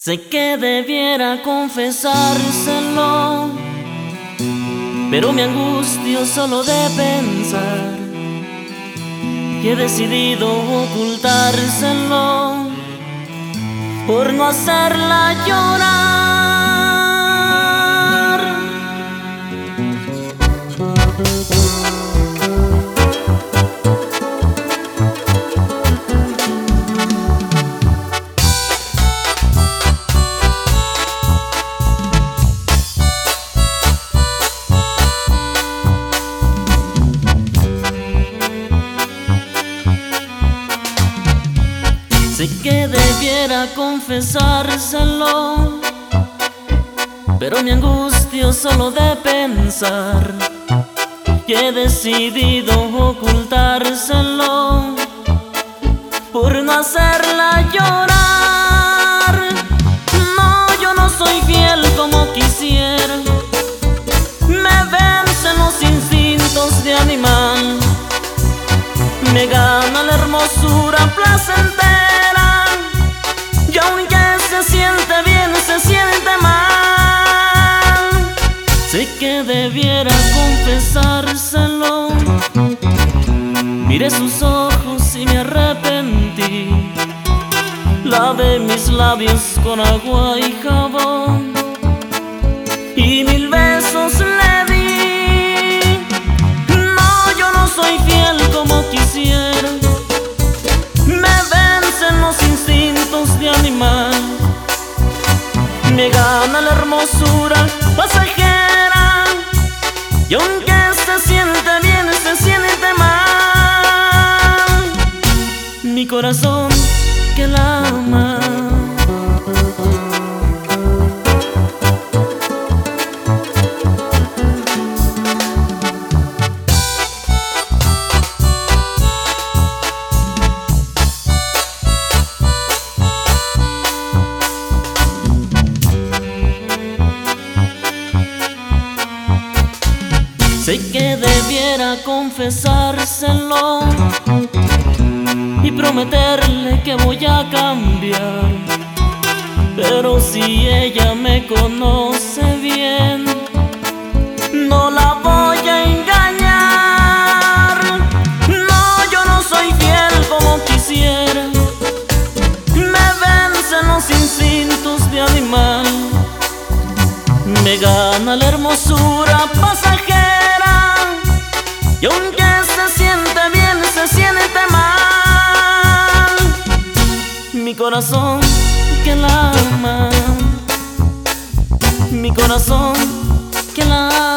Sé que debiera confesárselo, pero me angustio solo de pensar que he decidido ocultárselo por no hacerla llorar. Sé que debiera confesárselo, pero me angustio solo de pensar que he decidido ocultárselo por no hacerla llorar. No, yo no soy fiel como quisiera, me vencen los instintos de animal, me gana la hermosura placentera. Y aunque se siente bien, se siente mal. Sé que debiera confesárselo. Miré sus ojos y me arrepentí. Lavé mis labios con agua y jabón y 1000 besos le di. No, yo no soy fiel como quisiera, me vencen los instintos de animal, me gana la hermosura pasajera. Y aunque se siente bien, se siente mal, mi corazón que la ama. Sé que debiera confesárselo y prometerle que voy a cambiar, pero si ella me conoce bien, no la voy a engañar. No, yo no soy fiel como quisiera, me vencen los instintos de animal, me gana la hermosura pasajera. Y aunque se siente bien, se siente mal, mi corazón que la ama, mi corazón que la ama.